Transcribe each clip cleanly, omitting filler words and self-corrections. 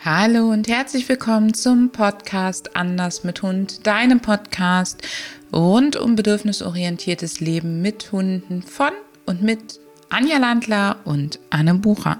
Hallo und herzlich willkommen zum Podcast Anders mit Hund, deinem Podcast rund um bedürfnisorientiertes Leben mit Hunden von und mit Anja Landler und Anne Bucher.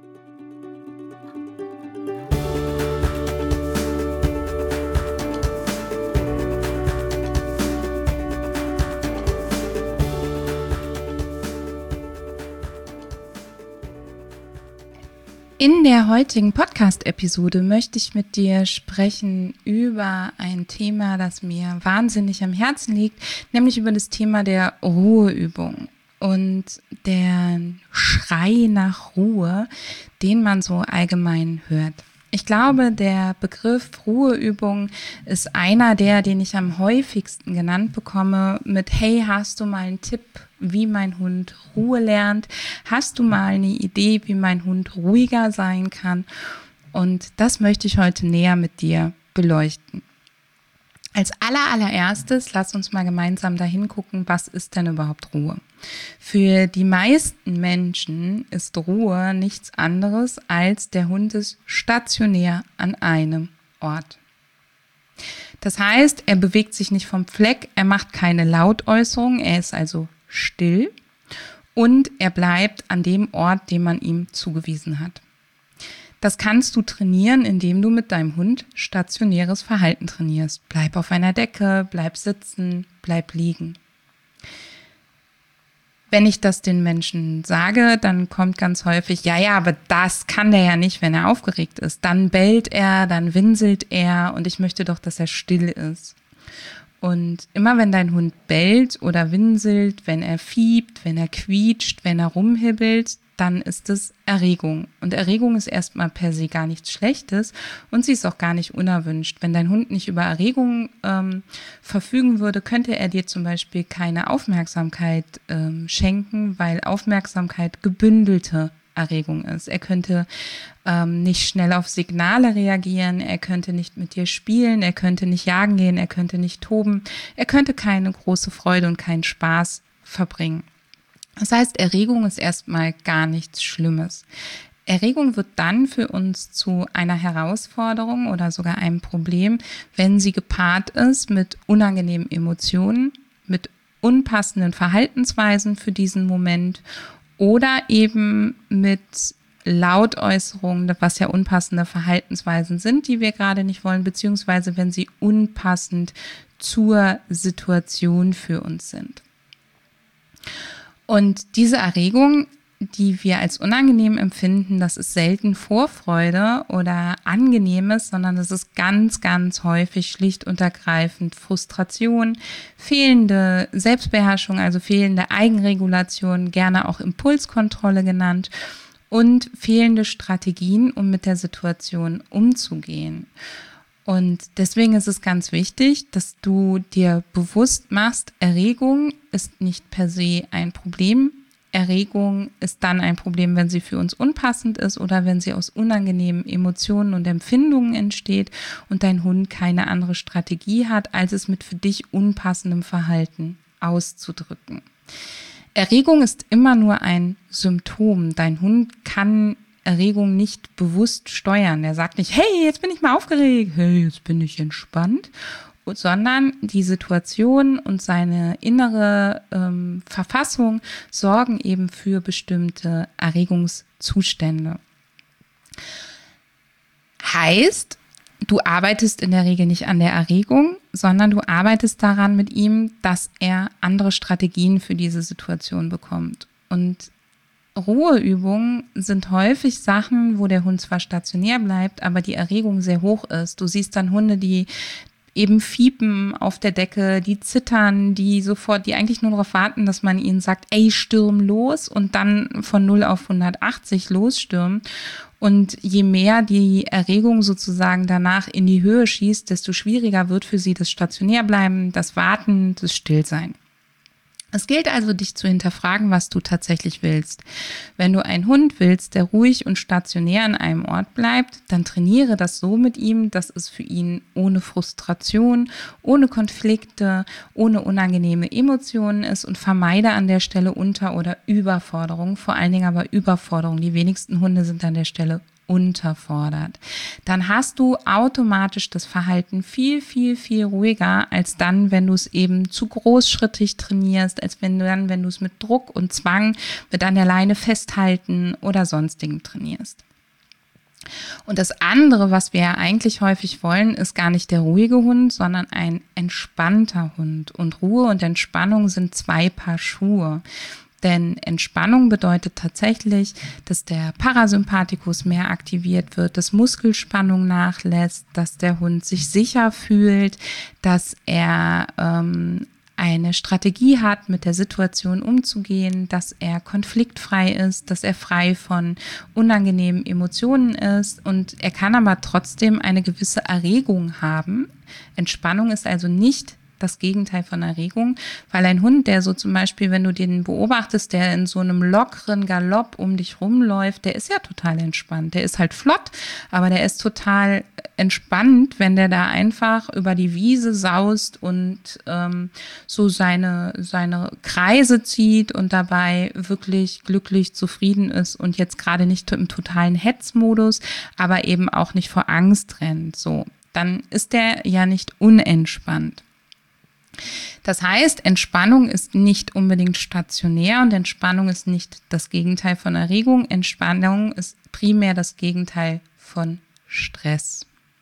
In der heutigen Podcast-Episode möchte ich mit dir sprechen über ein Thema, das mir wahnsinnig am Herzen liegt, nämlich über das Thema der Ruheübung und der Schrei nach Ruhe, den man so allgemein hört. Ich glaube, der Begriff Ruheübung ist einer den ich am häufigsten genannt bekomme mit: Hey, hast du mal einen Tipp, wie mein Hund Ruhe lernt? Hast du mal eine Idee, wie mein Hund ruhiger sein kann? Und das möchte ich heute näher mit dir beleuchten. Als allererstes, lass uns mal gemeinsam dahin gucken, was ist denn überhaupt Ruhe? Für die meisten Menschen ist Ruhe nichts anderes als der Hund ist stationär an einem Ort. Das heißt, er bewegt sich nicht vom Fleck, er macht keine Lautäußerung, er ist also still und er bleibt an dem Ort, den man ihm zugewiesen hat. Das kannst du trainieren, indem du mit deinem Hund stationäres Verhalten trainierst. Bleib auf einer Decke, bleib sitzen, bleib liegen. Wenn ich das den Menschen sage, dann kommt ganz häufig: ja, aber das kann der ja nicht, wenn er aufgeregt ist. Dann bellt er, dann winselt er und ich möchte doch, dass er still ist. Und immer wenn dein Hund bellt oder winselt, wenn er fiebt, wenn er quietscht, wenn er rumhibbelt, dann ist es Erregung. Und Erregung ist erstmal per se gar nichts Schlechtes und sie ist auch gar nicht unerwünscht. Wenn dein Hund nicht über Erregung verfügen würde, könnte er dir zum Beispiel keine Aufmerksamkeit schenken, weil Aufmerksamkeit gebündelte Erregung ist. Er könnte nicht schnell auf Signale reagieren, er könnte nicht mit dir spielen, er könnte nicht jagen gehen, er könnte nicht toben, er könnte keine große Freude und keinen Spaß verbringen. Das heißt, Erregung ist erstmal gar nichts Schlimmes. Erregung wird dann für uns zu einer Herausforderung oder sogar einem Problem, wenn sie gepaart ist mit unangenehmen Emotionen, mit unpassenden Verhaltensweisen für diesen Moment oder eben mit Lautäußerungen, was ja unpassende Verhaltensweisen sind, die wir gerade nicht wollen, beziehungsweise wenn sie unpassend zur Situation für uns sind. Und diese Erregung, die wir als unangenehm empfinden, das ist selten Vorfreude oder Angenehmes, sondern das ist ganz, ganz häufig schlicht und ergreifend Frustration, fehlende Selbstbeherrschung, also fehlende Eigenregulation, gerne auch Impulskontrolle genannt, und fehlende Strategien, um mit der Situation umzugehen. Und deswegen ist es ganz wichtig, dass du dir bewusst machst, Erregung ist nicht per se ein Problem. Erregung ist dann ein Problem, wenn sie für uns unpassend ist oder wenn sie aus unangenehmen Emotionen und Empfindungen entsteht und dein Hund keine andere Strategie hat, als es mit für dich unpassendem Verhalten auszudrücken. Erregung ist immer nur ein Symptom. Dein Hund kann Erregung nicht bewusst steuern. Er sagt nicht: hey, jetzt bin ich mal aufgeregt, hey, jetzt bin ich entspannt, sondern die Situation und seine innere Verfassung sorgen eben für bestimmte Erregungszustände. Heißt, du arbeitest in der Regel nicht an der Erregung, sondern du arbeitest daran mit ihm, dass er andere Strategien für diese Situation bekommt. Und Ruheübungen sind häufig Sachen, wo der Hund zwar stationär bleibt, aber die Erregung sehr hoch ist. Du siehst dann Hunde, die eben fiepen auf der Decke, die zittern, die eigentlich nur darauf warten, dass man ihnen sagt: ey, stürm los, und dann von 0 auf 180 losstürmen. Und je mehr die Erregung sozusagen danach in die Höhe schießt, desto schwieriger wird für sie das Stationärbleiben, das Warten, das Stillsein. Es gilt also, dich zu hinterfragen, was du tatsächlich willst. Wenn du einen Hund willst, der ruhig und stationär an einem Ort bleibt, dann trainiere das so mit ihm, dass es für ihn ohne Frustration, ohne Konflikte, ohne unangenehme Emotionen ist, und vermeide an der Stelle Unter- oder Überforderung, vor allen Dingen aber Überforderung. Die wenigsten Hunde sind an der Stelle unterfordert. Dann hast du automatisch das Verhalten viel, viel, viel ruhiger als dann, wenn du es eben zu großschrittig trainierst, als wenn du es mit Druck und Zwang, mit an der Leine festhalten oder sonstigen trainierst. Und das andere, was wir ja eigentlich häufig wollen, ist gar nicht der ruhige Hund, sondern ein entspannter Hund. Und Ruhe und Entspannung sind 2 Paar Schuhe. Denn Entspannung bedeutet tatsächlich, dass der Parasympathikus mehr aktiviert wird, dass Muskelspannung nachlässt, dass der Hund sich sicher fühlt, dass er eine Strategie hat, mit der Situation umzugehen, dass er konfliktfrei ist, dass er frei von unangenehmen Emotionen ist und er kann aber trotzdem eine gewisse Erregung haben. Entspannung ist also nicht das Gegenteil von Erregung, weil ein Hund, der so zum Beispiel, wenn du den beobachtest, der in so einem lockeren Galopp um dich rumläuft, der ist ja total entspannt. Der ist halt flott, aber der ist total entspannt, wenn der da einfach über die Wiese saust und so seine Kreise zieht und dabei wirklich glücklich zufrieden ist und jetzt gerade nicht im totalen Hetzmodus, aber eben auch nicht vor Angst rennt. So, dann ist der ja nicht unentspannt. Das heißt, Entspannung ist nicht unbedingt stationär und Entspannung ist nicht das Gegenteil von Erregung. Entspannung ist primär das Gegenteil von Stress.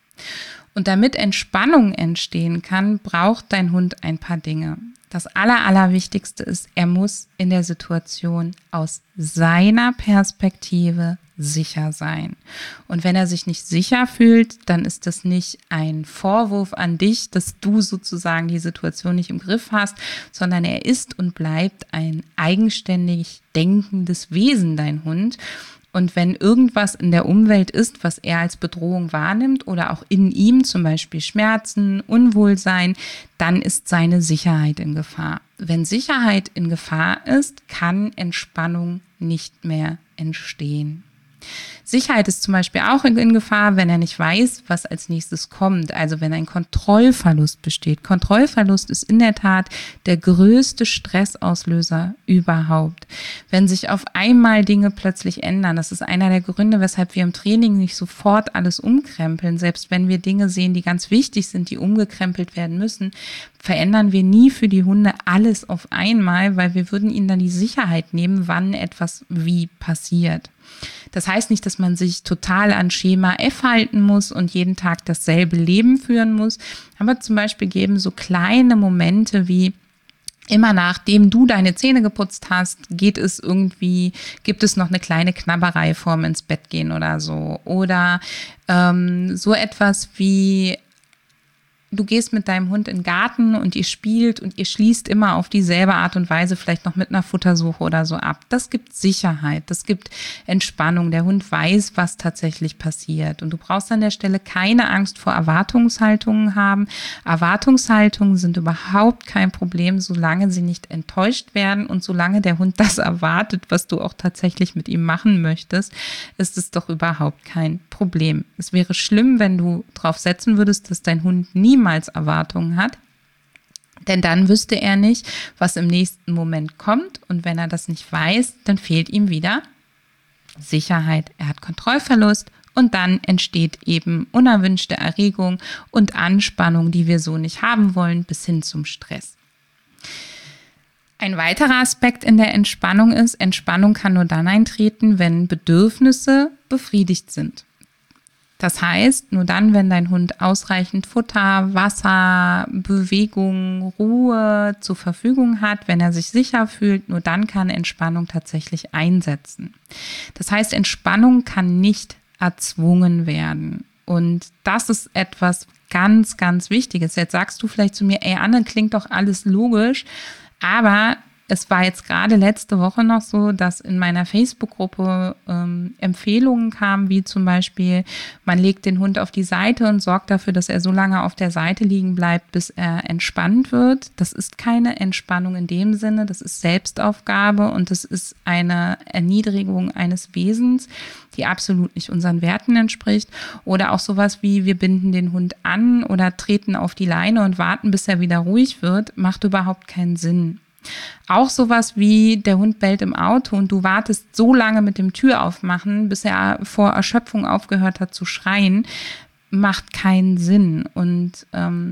Und damit Entspannung entstehen kann, braucht dein Hund ein paar Dinge. Das Allerwichtigste ist, er muss in der Situation aus seiner Perspektive sicher sein. Und wenn er sich nicht sicher fühlt, dann ist das nicht ein Vorwurf an dich, dass du sozusagen die Situation nicht im Griff hast, sondern er ist und bleibt ein eigenständig denkendes Wesen, dein Hund. Und wenn irgendwas in der Umwelt ist, was er als Bedrohung wahrnimmt oder auch in ihm, zum Beispiel Schmerzen, Unwohlsein, dann ist seine Sicherheit in Gefahr. Wenn Sicherheit in Gefahr ist, kann Entspannung nicht mehr entstehen. Sicherheit ist zum Beispiel auch in Gefahr, wenn er nicht weiß, was als nächstes kommt. Also wenn ein Kontrollverlust besteht. Kontrollverlust ist in der Tat der größte Stressauslöser überhaupt. Wenn sich auf einmal Dinge plötzlich ändern, das ist einer der Gründe, weshalb wir im Training nicht sofort alles umkrempeln. Selbst wenn wir Dinge sehen, die ganz wichtig sind, die umgekrempelt werden müssen, verändern wir nie für die Hunde alles auf einmal, weil wir würden ihnen dann die Sicherheit nehmen, wann etwas wie passiert. Das heißt nicht, dass man sich total an Schema F halten muss und jeden Tag dasselbe Leben führen muss. Aber zum Beispiel geben so kleine Momente wie immer nachdem du deine Zähne geputzt hast, gibt es noch eine kleine Knabberei vorm ins Bett gehen oder so. Oder so etwas wie du gehst mit deinem Hund in den Garten und ihr spielt und ihr schließt immer auf dieselbe Art und Weise, vielleicht noch mit einer Futtersuche oder so ab. Das gibt Sicherheit, das gibt Entspannung. Der Hund weiß, was tatsächlich passiert. Und du brauchst an der Stelle keine Angst vor Erwartungshaltungen haben. Erwartungshaltungen sind überhaupt kein Problem, solange sie nicht enttäuscht werden und solange der Hund das erwartet, was du auch tatsächlich mit ihm machen möchtest, ist es doch überhaupt kein Problem. Es wäre schlimm, wenn du drauf setzen würdest, dass dein Hund niemals Erwartungen hat, denn dann wüsste er nicht, was im nächsten Moment kommt und wenn er das nicht weiß, dann fehlt ihm wieder Sicherheit. Er hat Kontrollverlust und dann entsteht eben unerwünschte Erregung und Anspannung, die wir so nicht haben wollen, bis hin zum Stress. Ein weiterer Aspekt in der Entspannung ist, Entspannung kann nur dann eintreten, wenn Bedürfnisse befriedigt sind. Das heißt, nur dann, wenn dein Hund ausreichend Futter, Wasser, Bewegung, Ruhe zur Verfügung hat, wenn er sich sicher fühlt, nur dann kann Entspannung tatsächlich einsetzen. Das heißt, Entspannung kann nicht erzwungen werden. Und das ist etwas ganz, ganz Wichtiges. Jetzt sagst du vielleicht zu mir, ey Anne, klingt doch alles logisch, aber es war jetzt gerade letzte Woche noch so, dass in meiner Facebook-Gruppe Empfehlungen kamen, wie zum Beispiel, man legt den Hund auf die Seite und sorgt dafür, dass er so lange auf der Seite liegen bleibt, bis er entspannt wird. Das ist keine Entspannung in dem Sinne, das ist Selbstaufgabe und das ist eine Erniedrigung eines Wesens, die absolut nicht unseren Werten entspricht. Oder auch sowas wie, wir binden den Hund an oder treten auf die Leine und warten, bis er wieder ruhig wird, macht überhaupt keinen Sinn. Auch sowas wie der Hund bellt im Auto und du wartest so lange mit dem Türaufmachen, bis er vor Erschöpfung aufgehört hat zu schreien, macht keinen Sinn. Und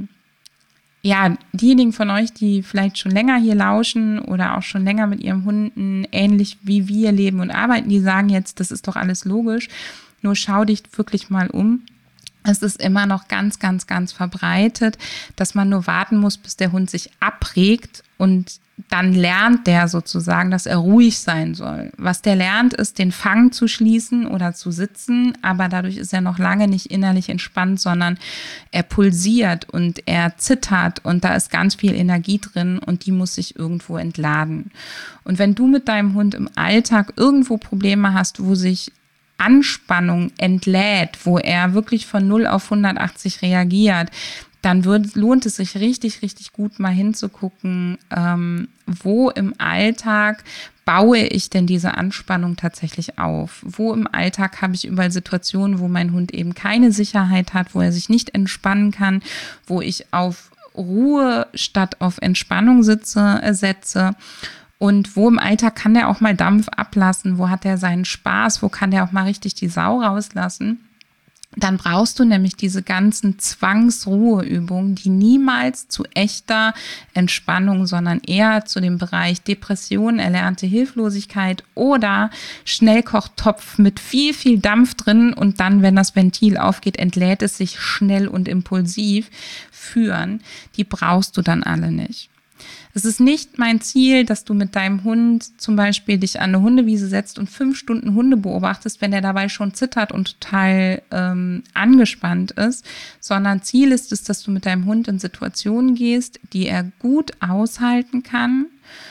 ja, diejenigen von euch, die vielleicht schon länger hier lauschen oder auch schon länger mit ihrem Hunden ähnlich wie wir leben und arbeiten, die sagen jetzt, das ist doch alles logisch. Nur schau dich wirklich mal um. Es ist immer noch ganz, ganz, ganz verbreitet, dass man nur warten muss, bis der Hund sich abregt und dann lernt der sozusagen, dass er ruhig sein soll. Was der lernt, ist, den Fang zu schließen oder zu sitzen, aber dadurch ist er noch lange nicht innerlich entspannt, sondern er pulsiert und er zittert und da ist ganz viel Energie drin und die muss sich irgendwo entladen. Und wenn du mit deinem Hund im Alltag irgendwo Probleme hast, wo sich Anspannung entlädt, wo er wirklich von 0 auf 180 reagiert, dann lohnt es sich richtig, richtig gut mal hinzugucken, wo im Alltag baue ich denn diese Anspannung tatsächlich auf? Wo im Alltag habe ich überall Situationen, wo mein Hund eben keine Sicherheit hat, wo er sich nicht entspannen kann, wo ich auf Ruhe statt auf Entspannung setze? Und wo im Alltag kann der auch mal Dampf ablassen? Wo hat er seinen Spaß? Wo kann der auch mal richtig die Sau rauslassen? Dann brauchst du nämlich diese ganzen Zwangsruheübungen, die niemals zu echter Entspannung, sondern eher zu dem Bereich Depression, erlernte Hilflosigkeit oder Schnellkochtopf mit viel, viel Dampf drin und dann, wenn das Ventil aufgeht, entlädt es sich schnell und impulsiv führen. Die brauchst du dann alle nicht. Es ist nicht mein Ziel, dass du mit deinem Hund zum Beispiel dich an eine Hundewiese setzt und 5 Stunden Hunde beobachtest, wenn der dabei schon zittert und total angespannt ist, sondern Ziel ist es, dass du mit deinem Hund in Situationen gehst, die er gut aushalten kann,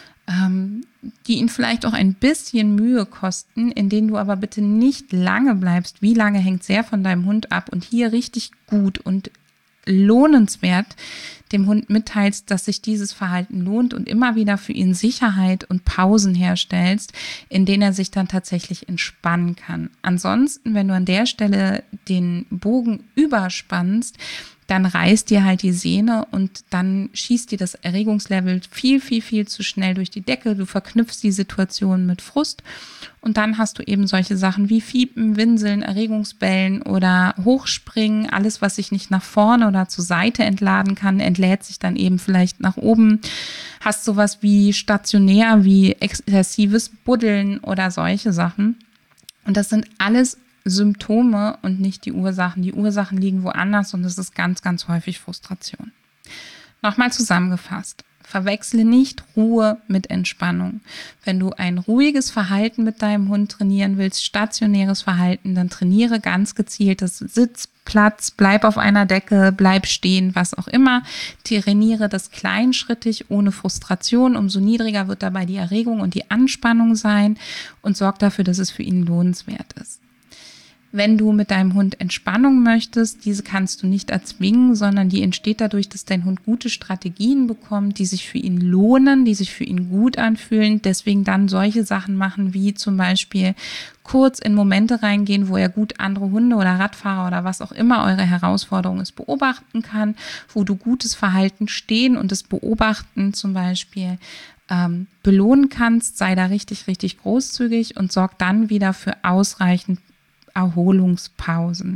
die ihn vielleicht auch ein bisschen Mühe kosten, in denen du aber bitte nicht lange bleibst. Wie lange hängt sehr von deinem Hund ab und hier richtig gut und lohnenswert dem Hund mitteilst, dass sich dieses Verhalten lohnt und immer wieder für ihn Sicherheit und Pausen herstellst, in denen er sich dann tatsächlich entspannen kann. Ansonsten, wenn du an der Stelle den Bogen überspannst, dann reißt dir halt die Sehne und dann schießt dir das Erregungslevel viel, viel, viel zu schnell durch die Decke. Du verknüpfst die Situation mit Frust und dann hast du eben solche Sachen wie Fiepen, Winseln, Erregungsbellen oder Hochspringen. Alles, was sich nicht nach vorne oder zur Seite entladen kann, entlädt sich dann eben vielleicht nach oben. Hast sowas wie stationär, wie exzessives Buddeln oder solche Sachen. Und das sind alles Symptome und nicht die Ursachen. Die Ursachen liegen woanders und es ist ganz, ganz häufig Frustration. Nochmal zusammengefasst. Verwechsle nicht Ruhe mit Entspannung. Wenn du ein ruhiges Verhalten mit deinem Hund trainieren willst, stationäres Verhalten, dann trainiere ganz gezielt das Sitz, Platz, bleib auf einer Decke, bleib stehen, was auch immer. Trainiere das kleinschrittig, ohne Frustration. Umso niedriger wird dabei die Erregung und die Anspannung sein und sorg dafür, dass es für ihn lohnenswert ist. Wenn du mit deinem Hund Entspannung möchtest, diese kannst du nicht erzwingen, sondern die entsteht dadurch, dass dein Hund gute Strategien bekommt, die sich für ihn lohnen, die sich für ihn gut anfühlen. Deswegen dann solche Sachen machen, wie zum Beispiel kurz in Momente reingehen, wo er gut andere Hunde oder Radfahrer oder was auch immer eure Herausforderung ist, beobachten kann, wo du gutes Verhalten stehen und das Beobachten zum Beispiel belohnen kannst. Sei da richtig, richtig großzügig und sorg dann wieder für ausreichend Erholungspausen.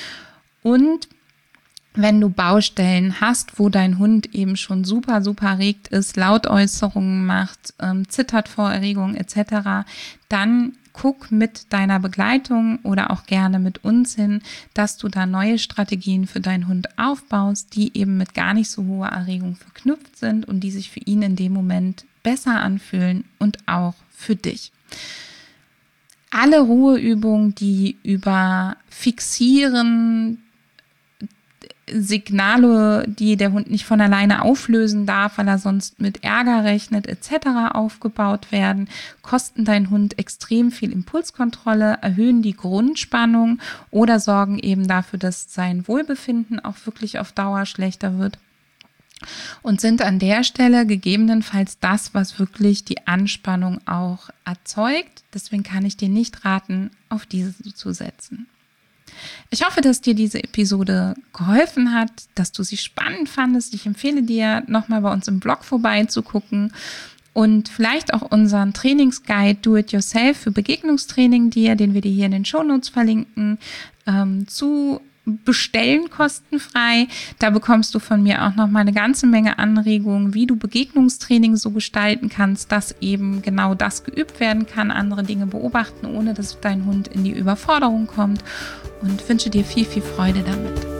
Und wenn du Baustellen hast, wo dein Hund eben schon super, super regt ist, Lautäußerungen macht, zittert vor Erregung etc., dann guck mit deiner Begleitung oder auch gerne mit uns hin, dass du da neue Strategien für deinen Hund aufbaust, die eben mit gar nicht so hoher Erregung verknüpft sind und die sich für ihn in dem Moment besser anfühlen und auch für dich. Alle Ruheübungen, die über Fixieren, Signale, die der Hund nicht von alleine auflösen darf, weil er sonst mit Ärger rechnet, etc. aufgebaut werden, kosten deinen Hund extrem viel Impulskontrolle, erhöhen die Grundspannung oder sorgen eben dafür, dass sein Wohlbefinden auch wirklich auf Dauer schlechter wird. Und sind an der Stelle gegebenenfalls das, was wirklich die Anspannung auch erzeugt. Deswegen kann ich dir nicht raten, auf diese zu setzen. Ich hoffe, dass dir diese Episode geholfen hat, dass du sie spannend fandest. Ich empfehle dir, nochmal bei uns im Blog vorbeizugucken und vielleicht auch unseren Trainingsguide Do It Yourself für Begegnungstraining den wir dir hier in den Shownotes verlinken, zu bestellen kostenfrei. Da bekommst du von mir auch noch mal eine ganze Menge Anregungen, wie du Begegnungstraining so gestalten kannst, dass eben genau das geübt werden kann, andere Dinge beobachten, ohne dass dein Hund in die Überforderung kommt, und wünsche dir viel, viel Freude damit.